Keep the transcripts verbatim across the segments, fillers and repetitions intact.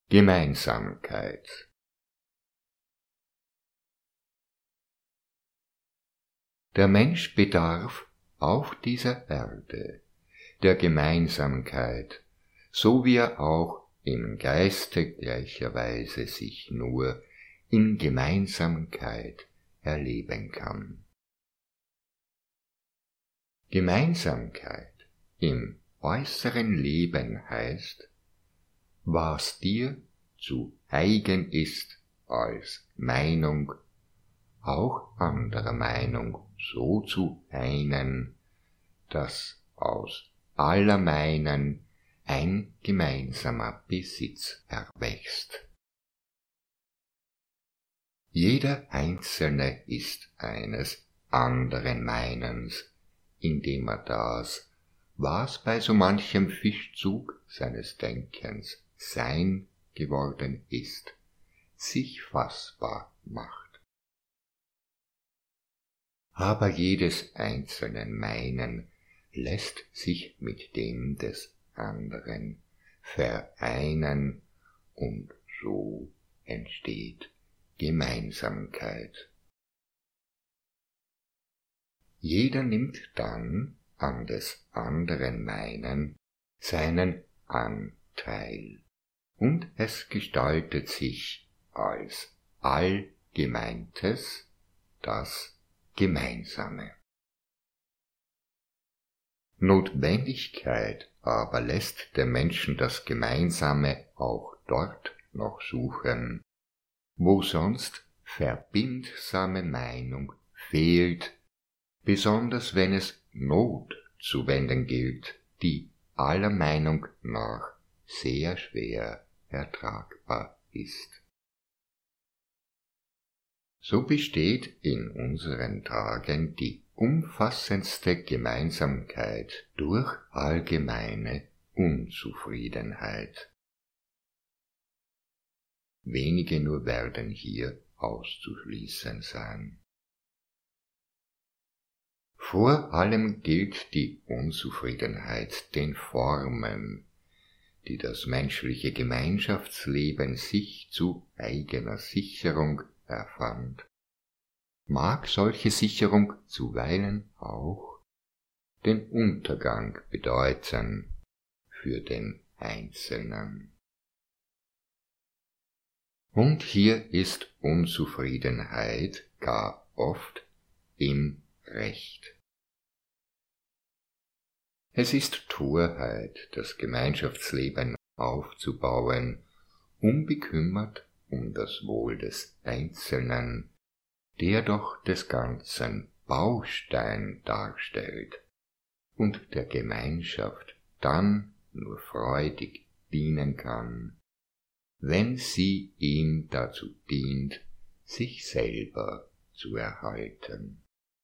Gemeinsamkeit. Der Mensch bedarf auf dieser Erde der Gemeinsamkeit, so wie er auch im Geiste gleicherweise sich nur in Gemeinsamkeit erleben kann. Gemeinsamkeit im äußeren Leben heißt, was dir zu eigen ist als Meinung, auch anderer Meinung so zu einen, dass aus aller Meinen ein gemeinsamer Besitz erwächst. Jeder Einzelne ist eines anderen Meinens, indem er das, was bei so manchem Fischzug seines Denkens Sein geworden ist, sich fassbar macht. Aber jedes einzelnen Meinen lässt sich mit dem des anderen vereinen und so entsteht Gemeinsamkeit. Jeder nimmt dann an des anderen Meinen seinen Anteil und es gestaltet sich als Allgemeintes das Gemeinsame. Notwendigkeit aber lässt dem Menschen das Gemeinsame auch dort noch suchen, wo sonst verbindsame Meinung fehlt, besonders wenn es Not zu wenden gilt, die aller Meinung nach sehr schwer ertragbar ist. So besteht in unseren Tagen die umfassendste Gemeinsamkeit durch allgemeine Unzufriedenheit. Wenige nur werden hier auszuschließen sein. Vor allem gilt die Unzufriedenheit den Formen, die das menschliche Gemeinschaftsleben sich zu eigener Sicherung erfand. Mag solche Sicherung zuweilen auch den Untergang bedeuten für den Einzelnen. Und hier ist Unzufriedenheit gar oft im Recht. Es ist Torheit, das Gemeinschaftsleben aufzubauen, unbekümmert um das Wohl des Einzelnen, der doch des ganzen Baustein darstellt und der Gemeinschaft dann nur freudig dienen kann, wenn sie ihm dazu dient, sich selber zu erhalten.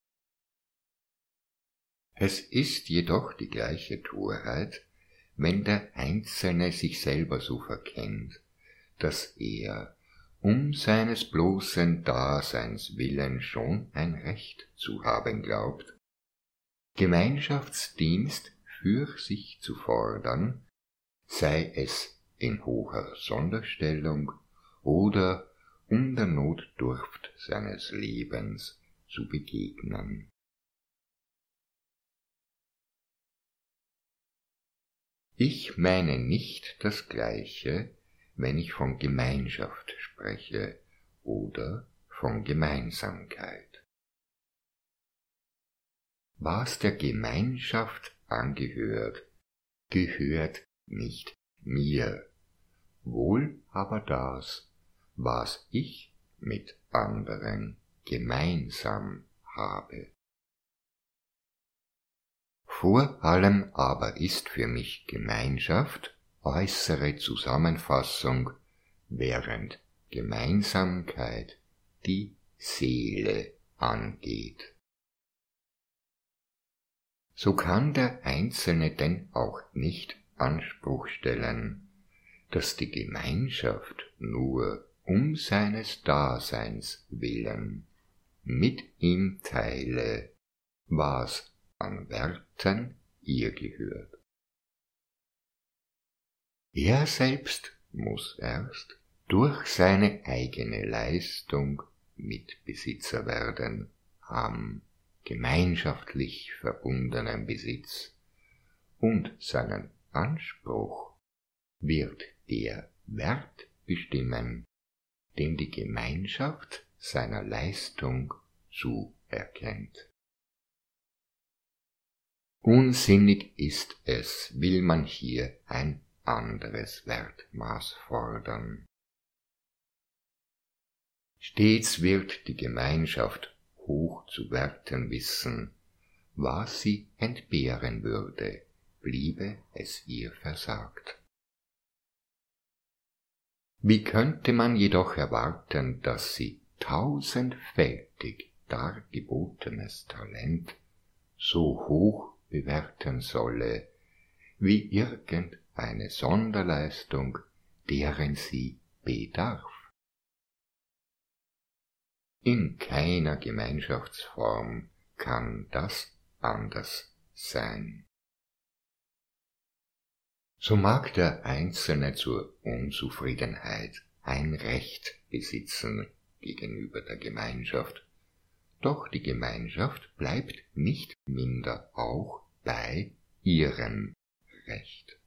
Es ist jedoch die gleiche Torheit, wenn der Einzelne sich selber so verkennt, dass er um seines bloßen Daseins willen schon ein Recht zu haben glaubt, Gemeinschaftsdienst für sich zu fordern, sei es in hoher Sonderstellung oder um der Notdurft seines Lebens zu begegnen. Ich meine nicht das Gleiche, wenn ich von Gemeinschaft spreche oder von Gemeinsamkeit. Was der Gemeinschaft angehört, gehört nicht mir, wohl aber das, was ich mit anderen gemeinsam habe. Vor allem aber ist für mich Gemeinschaft äußere Zusammenfassung, während Gemeinsamkeit die Seele angeht. So kann der Einzelne denn auch nicht Anspruch stellen, dass die Gemeinschaft nur um seines Daseins willen mit ihm teile, was an Werten ihr gehört. Er selbst muss erst durch seine eigene Leistung Mitbesitzer werden am gemeinschaftlich verbundenen Besitz, und seinen Anspruch wird der Wert bestimmen, den die Gemeinschaft seiner Leistung zuerkennt. Unsinnig ist es, will man hier ein anderes Wertmaß fordern. Stets wird die Gemeinschaft hoch zu werten wissen, was sie entbehren würde, bliebe es ihr versagt. Wie könnte man jedoch erwarten, dass sie tausendfältig dargebotenes Talent so hoch bewerten solle, wie irgendeine Sonderleistung, deren sie bedarf? In keiner Gemeinschaftsform kann das anders sein. So mag der Einzelne zur Unzufriedenheit ein Recht besitzen gegenüber der Gemeinschaft, doch die Gemeinschaft bleibt nicht minder auch bei ihrem Recht.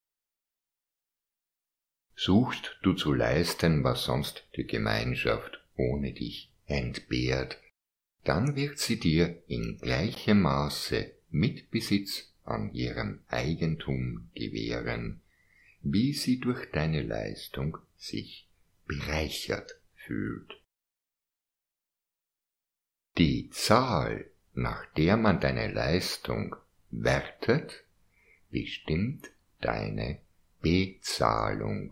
Suchst du zu leisten, was sonst die Gemeinschaft ohne dich entbehrt, dann wird sie dir in gleichem Maße Mitbesitz an ihrem Eigentum gewähren, wie sie durch deine Leistung sich bereichert fühlt. Die Zahl, nach der man deine Leistung wertet, bestimmt deine Bezahlung.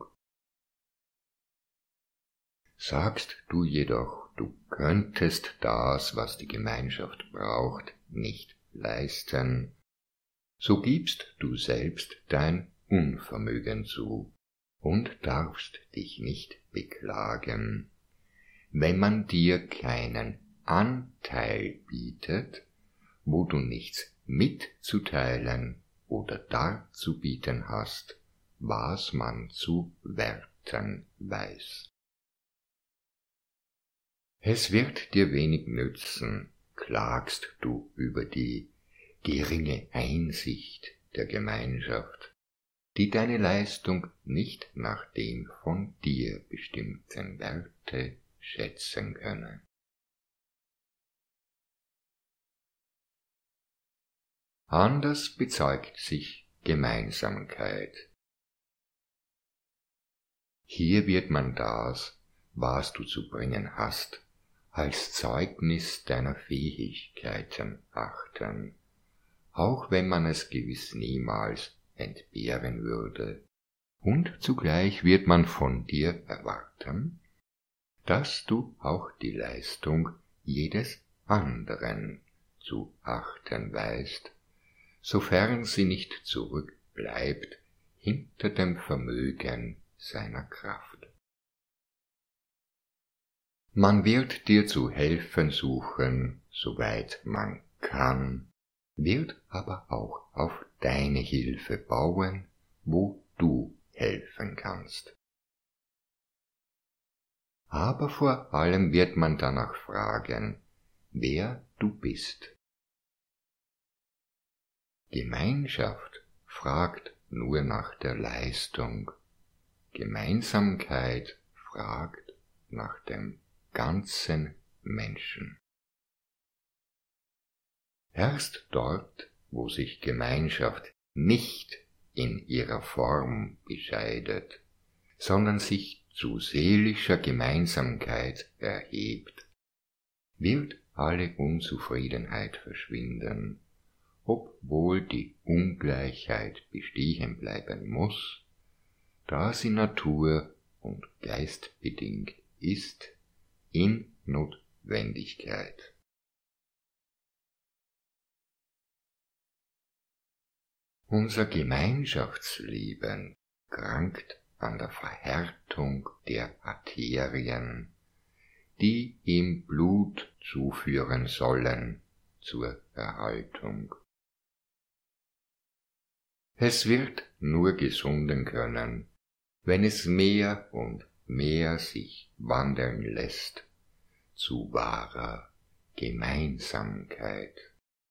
Sagst du jedoch, du könntest das, was die Gemeinschaft braucht, nicht leisten, so gibst du selbst dein Unvermögen zu und darfst dich nicht beklagen, wenn man dir keinen Anteil bietet, wo du nichts mitzuteilen oder darzubieten hast, was man zu werten weiß. Es wird dir wenig nützen, klagst du über die geringe Einsicht der Gemeinschaft, die deine Leistung nicht nach dem von dir bestimmten Werte schätzen könne. Anders bezeugt sich Gemeinsamkeit. Hier wird man das, was du zu bringen hast, als Zeugnis deiner Fähigkeiten achten, auch wenn man es gewiss niemals entbehren würde, und zugleich wird man von dir erwarten, dass du auch die Leistung jedes anderen zu achten weißt, sofern sie nicht zurückbleibt hinter dem Vermögen seiner Kraft. Man wird dir zu helfen suchen, soweit man kann, wird aber auch auf deine Hilfe bauen, wo du helfen kannst. Aber vor allem wird man danach fragen, wer du bist. Gemeinschaft fragt nur nach der Leistung, Gemeinsamkeit fragt nach dem ganzen Menschen. Erst dort, wo sich Gemeinschaft nicht in ihrer Form bescheidet, sondern sich zu seelischer Gemeinsamkeit erhebt, wird alle Unzufriedenheit verschwinden, obwohl die Ungleichheit bestehen bleiben muss, da sie natur- und geistbedingt ist, in Notwendigkeit. Unser Gemeinschaftsleben krankt an der Verhärtung der Arterien, die ihm Blut zuführen sollen zur Erhaltung. Es wird nur gesunden können, wenn es mehr und mehr sich wandeln lässt zu wahrer Gemeinsamkeit.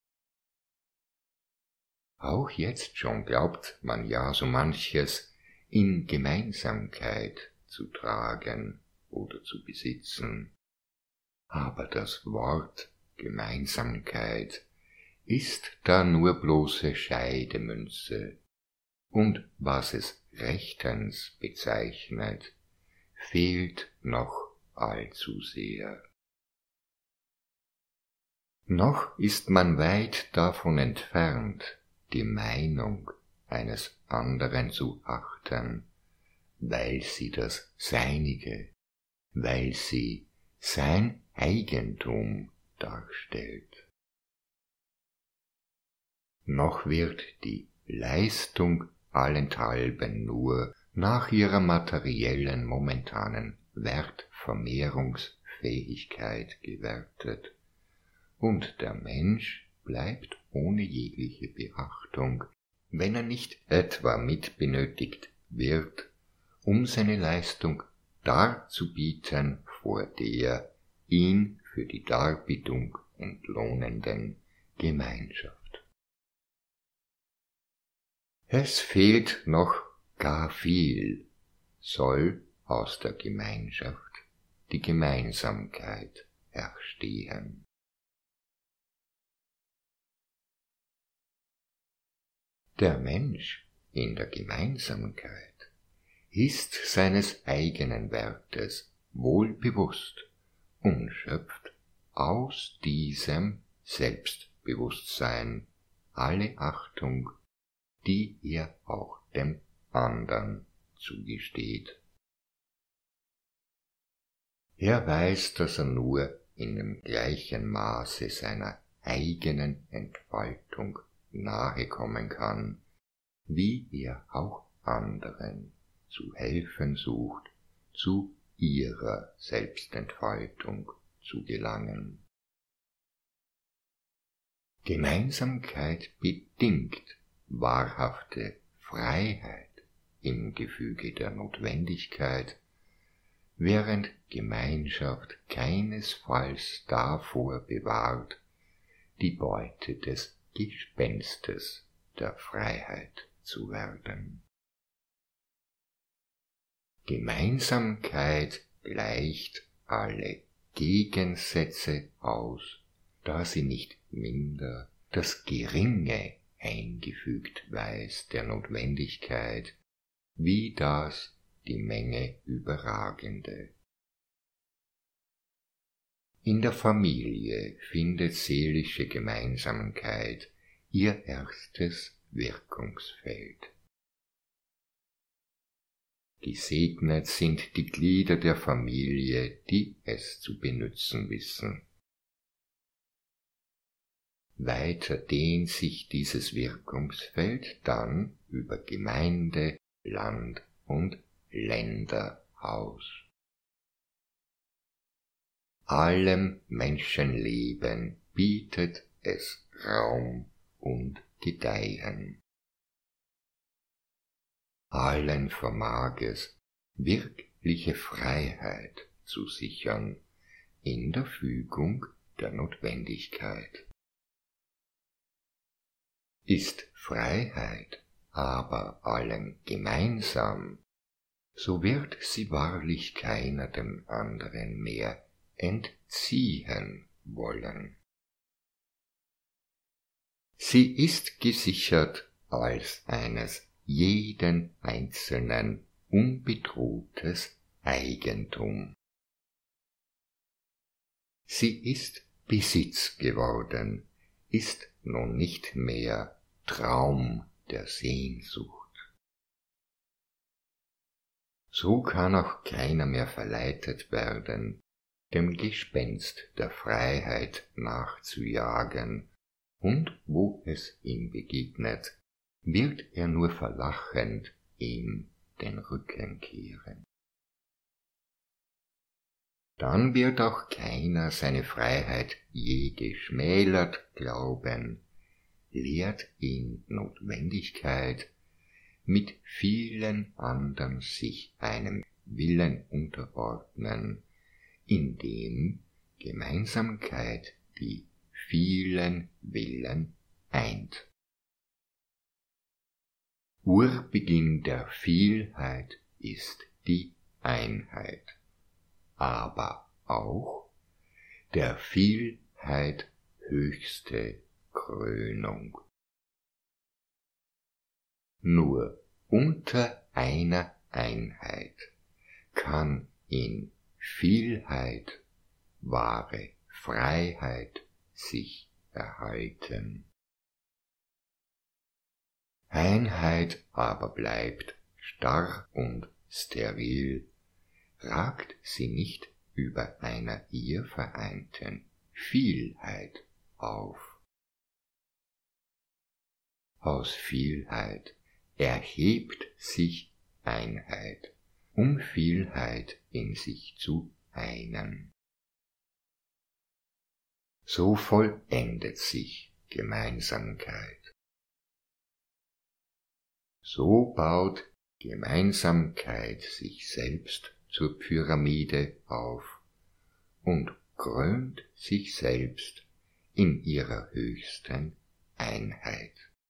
Auch jetzt schon glaubt man ja so manches in Gemeinsamkeit zu tragen oder zu besitzen. Aber das Wort Gemeinsamkeit ist da nur bloße Scheidemünze, und was es rechtens bezeichnet, fehlt noch allzu sehr. Noch ist man weit davon entfernt, die Meinung eines anderen zu achten, weil sie das Seinige, weil sie sein Eigentum darstellt. Noch wird die Leistung allenthalben nur nach ihrer materiellen momentanen Wertvermehrungsfähigkeit gewertet, und der Mensch bleibt ohne jegliche Beachtung, wenn er nicht etwa mitbenötigt wird, um seine Leistung darzubieten vor der ihn für die Darbietung entlohnenden Gemeinschaft. Es fehlt noch gar viel, soll aus der Gemeinschaft die Gemeinsamkeit erstehen. Der Mensch in der Gemeinsamkeit ist seines eigenen Wertes wohl bewusst und schöpft aus diesem Selbstbewusstsein alle Achtung, die er auch dem anderen zugesteht. Er weiß, dass er nur in dem gleichen Maße seiner eigenen Entfaltung nahe kommen kann, wie er auch anderen zu helfen sucht, zu ihrer Selbstentfaltung zu gelangen. Gemeinsamkeit bedingt wahrhafte Freiheit im Gefüge der Notwendigkeit, während Gemeinschaft keinesfalls davor bewahrt, die Beute des Gespenstes der Freiheit zu werden. Gemeinsamkeit gleicht alle Gegensätze aus, da sie nicht minder das Geringe eingefügt weiß der Notwendigkeit, wie das die Menge überragende. In der Familie findet seelische Gemeinsamkeit ihr erstes Wirkungsfeld. Gesegnet sind die Glieder der Familie, die es zu benützen wissen. Weiter dehnt sich dieses Wirkungsfeld dann über Gemeinde, Land und Länder aus. Allem Menschenleben bietet es Raum und Gedeihen. Allen vermag es, wirkliche Freiheit zu sichern in der Fügung der Notwendigkeit. Ist Freiheit aber allen gemeinsam, so wird sie wahrlich keiner dem anderen mehr entziehen wollen. Sie ist gesichert als eines jeden Einzelnen unbedrohtes Eigentum. Sie ist Besitz geworden, ist nun nicht mehr Traum der Sehnsucht. So kann auch keiner mehr verleitet werden, dem Gespenst der Freiheit nachzujagen, und wo es ihm begegnet, wird er nur verlachend ihm den Rücken kehren. Dann wird auch keiner seine Freiheit je geschmälert glauben, lehrt ihn Notwendigkeit, mit vielen andern sich einem Willen unterordnen, in dem Gemeinsamkeit die vielen Willen eint. Urbeginn der Vielheit ist die Einheit, aber auch der Vielheit höchste Krönung. Nur unter einer Einheit kann in Vielheit wahre Freiheit sich erhalten. Einheit aber bleibt starr und steril, ragt sie nicht über einer ihr vereinten Vielheit auf. Aus Vielheit erhebt sich Einheit, um Vielheit in sich zu einen. So vollendet sich Gemeinsamkeit. So baut Gemeinsamkeit sich selbst zur Pyramide auf und krönt sich selbst in ihrer höchsten Einheit.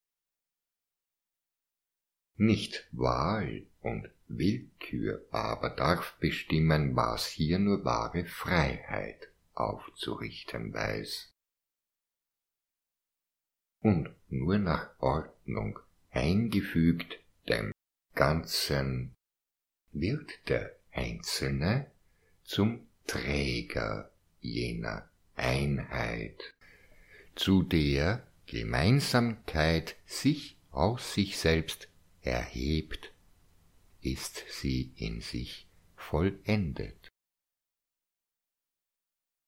Nicht Wahl und Willkür aber darf bestimmen, was hier nur wahre Freiheit aufzurichten weiß. Und nur nach Ordnung eingefügt dem Ganzen wird der Einzelne zum Träger jener Einheit, zu der Gemeinsamkeit sich aus sich selbst erhebt, ist sie in sich vollendet.